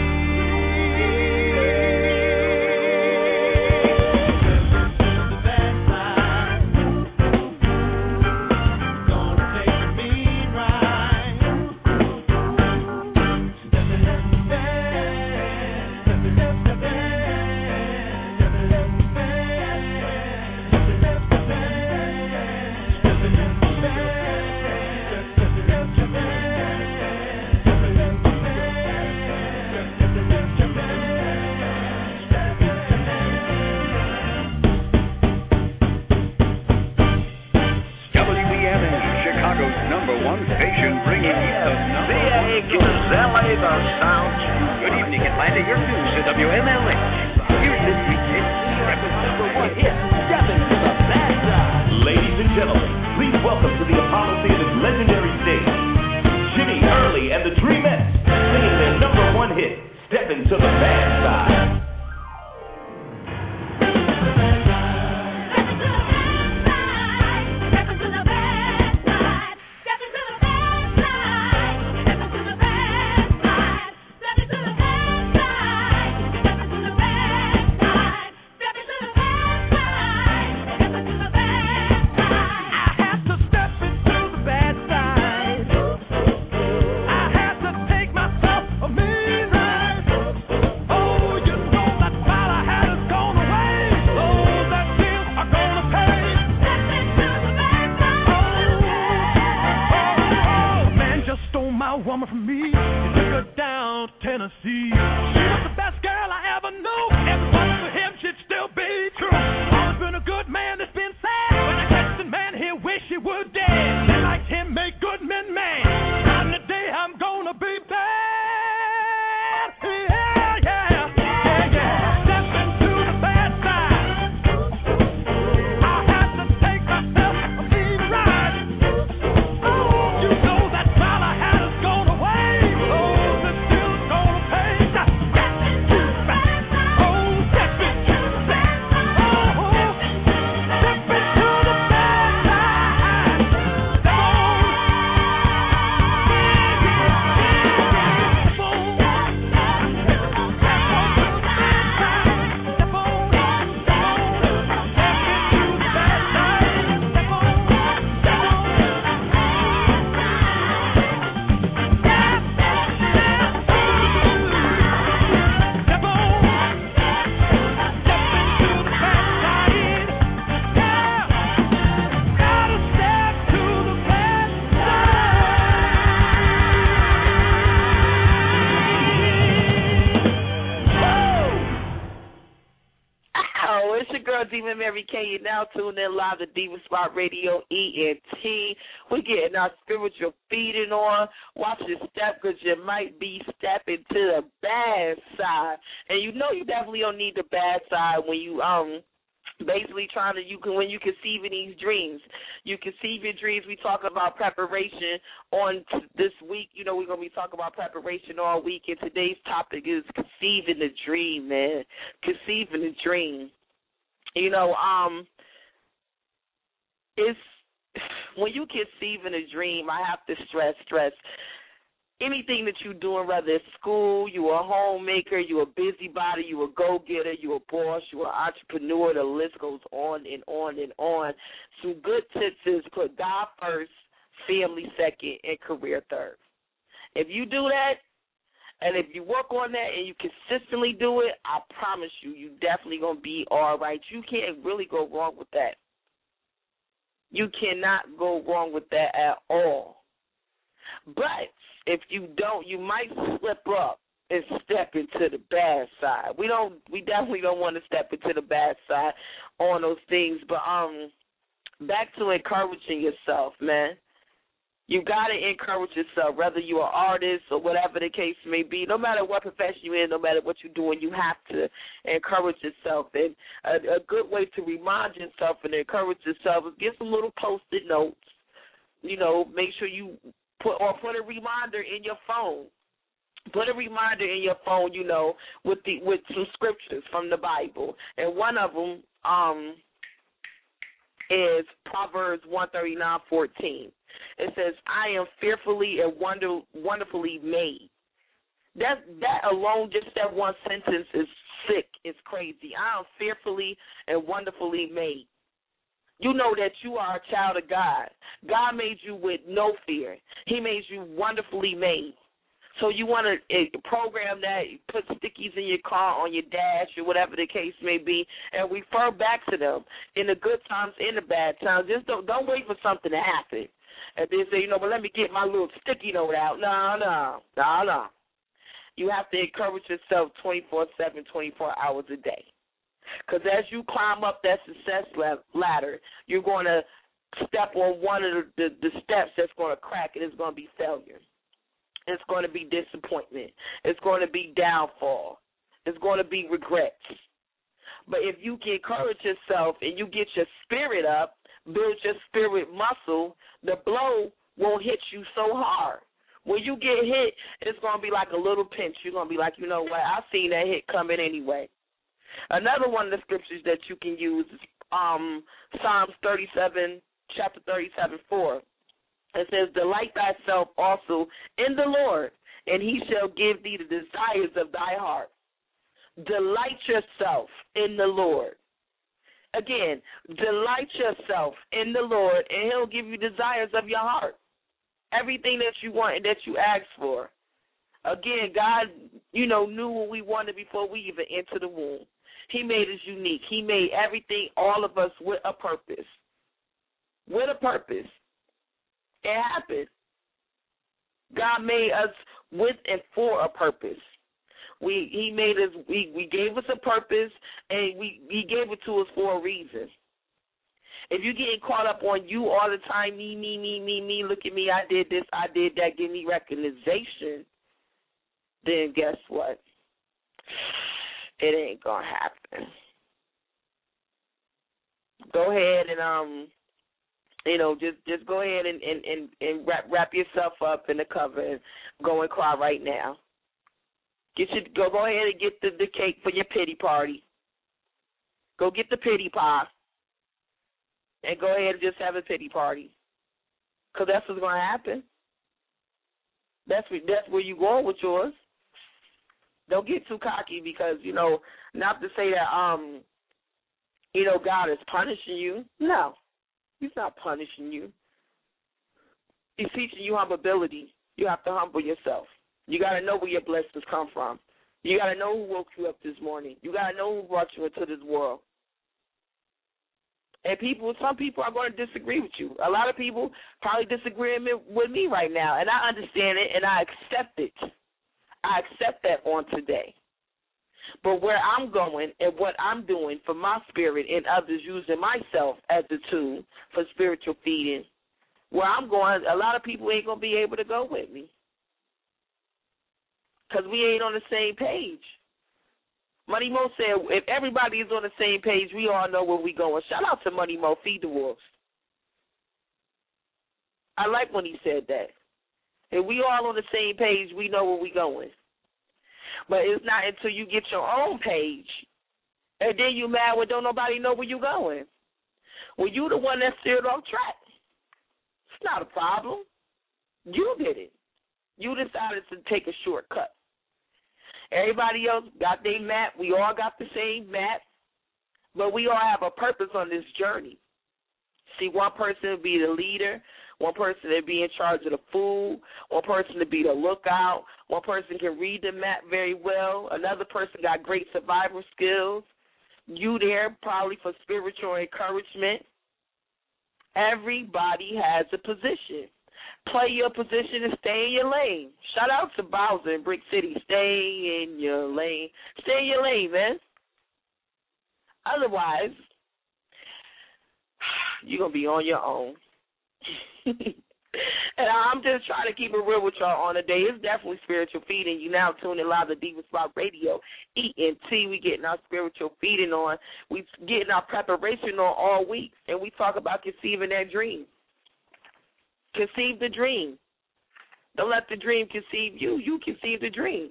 Demon Mary K. You now tune in live to Demon Spot Radio E N T. We're getting our spiritual feeding on. Watch your step because you might be stepping to the bad side. And you know you definitely don't need the bad side when you um basically trying to, you can when you conceive in these dreams. You conceive your dreams. We talk about preparation on t- this week. You know, we're going to be talking about preparation all week. And today's topic is conceiving the dream, man. Conceiving the dream. You know, um, it's when you conceive in a dream, I have to stress, stress, anything that you're doing, whether it's school, you're a homemaker, you're a busybody, you're a go-getter, you're a boss, you're an entrepreneur, the list goes on and on and on. Some good tips is put God first, family second, and career third. If you do that, and if you work on that and you consistently do it, I promise you, you definitely going to be all right. You can't really go wrong with that. You cannot go wrong with that at all. But if you don't, you might slip up and step into the bad side. We don't. We definitely don't want to step into the bad side on those things. But um, back to encouraging yourself, man. You got to encourage yourself, whether you're an artist or whatever the case may be. No matter what profession you're in, no matter what you're doing, you have to encourage yourself. And a, a good way to remind yourself and encourage yourself is get some little Post-it notes. You know, make sure you put or put a reminder in your phone. Put a reminder in your phone, you know, with the with some scriptures from the Bible. And one of them um, is Proverbs one thirty-nine fourteen. It says, I am fearfully and wonder, wonderfully made. That, that alone, just that one sentence is sick. It's crazy. I am fearfully and wonderfully made. You know that you are a child of God. God made you with no fear. He made you wonderfully made. So you want to program that, put stickies in your car, on your dash, or whatever the case may be, and refer back to them in the good times, in the bad times. Just don't, don't wait for something to happen. And then say, you know, but let me get my little sticky note out. No, no, no, no. You have to encourage yourself twenty-four seven, twenty-four hours a day. Because as you climb up that success ladder, you're going to step on one of the, the, the steps that's going to crack, and it's going to be failure. It's going to be disappointment. It's going to be downfall. It's going to be regrets. But if you can encourage yourself and you get your spirit up, build your spirit muscle, the blow won't hit you so hard. When you get hit, it's going to be like a little pinch. You're going to be like, you know what, I seen that hit coming anyway. Another one of the scriptures that you can use is um, Psalms thirty-seven, chapter thirty-seven, four. It says, delight thyself also in the Lord, and he shall give thee the desires of thy heart. Delight yourself in the Lord. Again, delight yourself in the Lord, and he'll give you desires of your heart. Everything that you want and that you ask for. Again, God, you know, knew what we wanted before we even entered the womb. He made us unique. He made everything, all of us, with a purpose. With a purpose. It happened. God made us with and for a purpose. We He made us. We, we gave us a purpose, and we He gave it to us for a reason. If you're getting caught up on you all the time, me, me, me, me, me, look at me, I did this, I did that, give me recognition, then guess what? It ain't going to happen. Go ahead and, um, you know, just, just go ahead and, and, and, and wrap, wrap yourself up in the cover and go and cry right now. Get your, go, go ahead and get the, the cake for your pity party. Go get the pity pie. And go ahead and just have a pity party. Because that's what's going to happen. That's where, that's where you're going with yours. Don't get too cocky because, you know, not to say that, um, you know, God is punishing you. No, he's not punishing you. He's teaching you humility. You have to humble yourself. You got to know where your blessings come from. You got to know who woke you up this morning. You got to know who brought you into this world. And people, some people are going to disagree with you. A lot of people probably disagree with me right now, and I understand it, and I accept it. I accept that on today. But where I'm going and what I'm doing for my spirit and others, using myself as a tool for spiritual feeding, where I'm going, a lot of people ain't going to be able to go with me because we ain't on the same page. Money Mo said, if everybody is on the same page, we all know where we going. Shout out to Money Mo, feed the wolves. I like when he said that. If we all on the same page, we know where we going. But it's not until you get your own page, and then you mad when don't nobody know where you going. Well, you the one that steered off track. It's not a problem. You did it. You decided to take a shortcut. Everybody else got their map. We all got the same map. But we all have a purpose on this journey. See, one person will be the leader. One person will be in charge of the food. One person will be the lookout. One person can read the map very well. Another person got great survival skills. You there probably for spiritual encouragement. Everybody has a position. Play your position and stay in your lane. Shout out to Bowser in Brick City. Stay in your lane. Stay in your lane, man. Otherwise, you're going to be on your own. And I'm just trying to keep it real with y'all on the day. It's definitely spiritual feeding. You now tune in live to Diva Spot Radio, E N T. We getting our spiritual feeding on. We getting our preparation on all week, and we talk about conceiving that dream. Conceive the dream. Don't let the dream conceive you. You conceive the dream.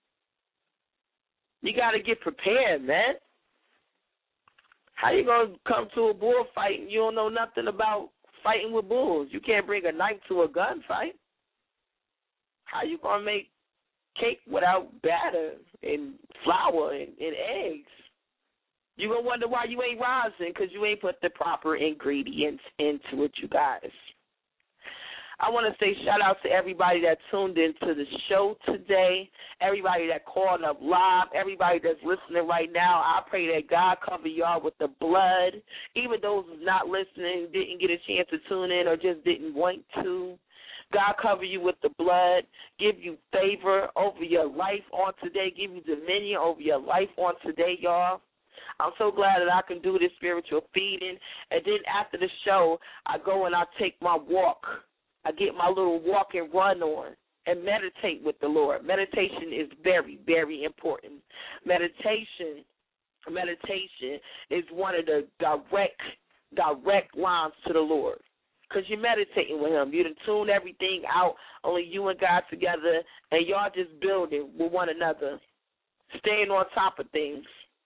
You got to get prepared, man. How you going to come to a bullfight and you don't know nothing about fighting with bulls. You can't bring a knife to a gunfight. How you going to make cake without batter and flour and, and eggs? You're going to wonder why you ain't rising, because you ain't put the proper ingredients into it, you guys. I want to say shout out to everybody that tuned into the show today, everybody that called up live, everybody that's listening right now. I pray that God cover y'all with the blood, even those who's not listening, didn't get a chance to tune in or just didn't want to. God cover you with the blood, give you favor over your life on today, give you dominion over your life on today, y'all. I'm so glad that I can do this spiritual feeding. And then after the show, I go and I take my walk. I get my little walk and run on and meditate with the Lord. Meditation is very, very important. Meditation, meditation is one of the direct, direct lines to the Lord, because you're meditating with him. You done tune everything out, only you and God together, and y'all just building with one another, staying on top of things.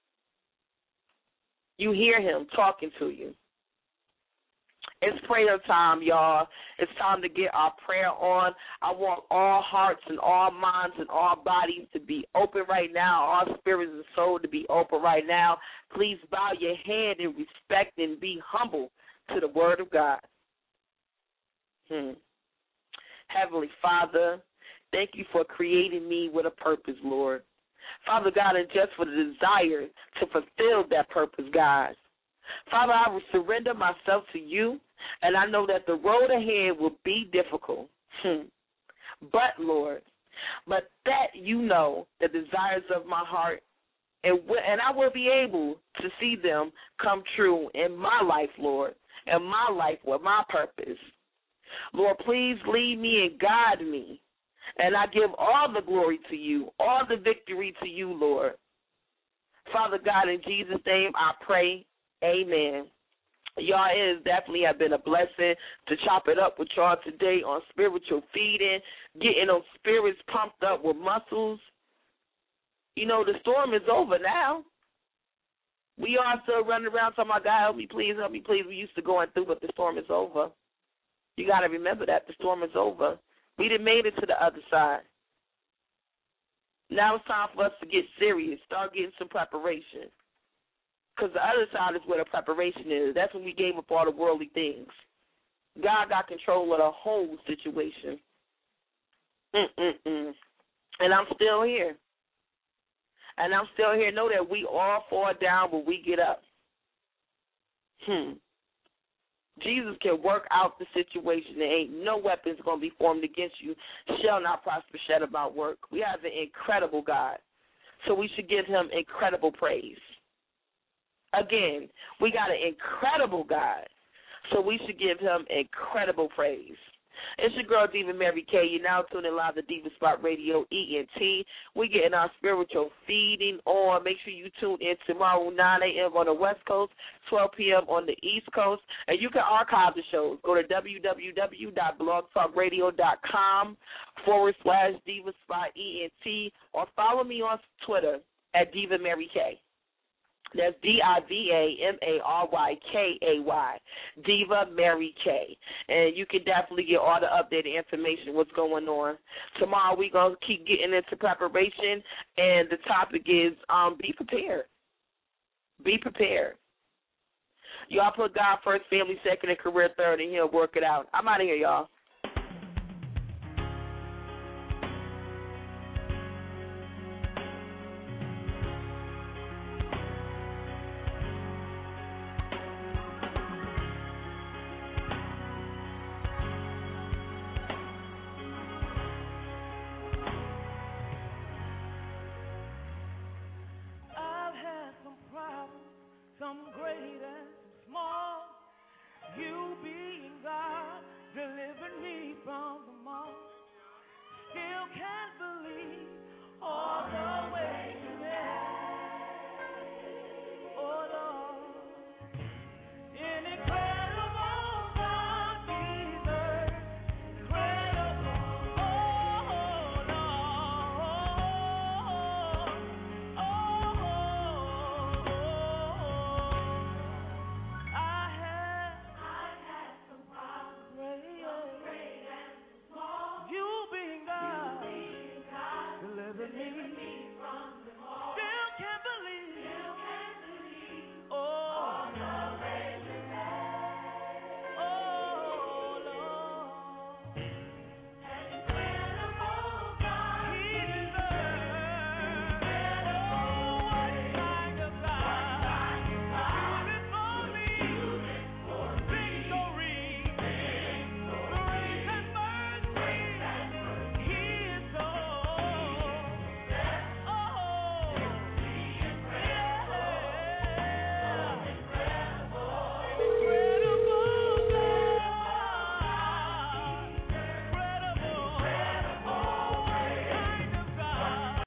You hear him talking to you. It's prayer time, y'all. It's time to get our prayer on. I want all hearts and all minds and all bodies to be open right now, all spirits and soul to be open right now. Please bow your head in respect and be humble to the word of God. Hmm. Heavenly Father, thank you for creating me with a purpose, Lord. Father God, and just for the desire to fulfill that purpose, God. Father, I will surrender myself to you, and I know that the road ahead will be difficult. Hmm. But, Lord, but that you know the desires of my heart, and, and I will be able to see them come true in my life, Lord, in my life with my purpose. Lord, please lead me and guide me, and I give all the glory to you, all the victory to you, Lord. Father God, in Jesus' name I pray. Amen. Y'all, it has definitely have been a blessing to chop it up with y'all today on spiritual feeding, getting those spirits pumped up with muscles. You know, the storm is over now. We are still running around talking about, God, help me, please, help me, please. We used to going through, but the storm is over. You got to remember that. The storm is over. We done made it to the other side. Now it's time for us to get serious, start getting some preparation. Because the other side is where the preparation is. That's when we gave up all the worldly things. God got control of the whole situation. Mm-mm-mm. And I'm still here. And I'm still here. Know that we all fall down, but we get up. Hmm. Jesus can work out the situation. There ain't no weapons going to be formed against you. Shall not prosper, shed about work. We have an incredible God. So we should give him incredible praise. Again, we got an incredible God, so we should give him incredible praise. It's your girl, Diva Mary K. You're now tuning live to Diva Spot Radio, E N T. We're getting our spiritual feeding on. Make sure you tune in tomorrow, nine a.m. on the West Coast, twelve p.m. on the East Coast. And you can archive the shows. Go to www.blogtalkradio.com forward slash Diva Spot E N T, or follow me on Twitter at Diva Mary K. That's D I V A M A R Y K A Y, Diva Mary K. And you can definitely get all the updated information, what's going on. Tomorrow we're going to keep getting into preparation, and the topic is um, be prepared. Be prepared. Y'all put God first, family second, and career third, and he'll work it out. I'm out of here, y'all.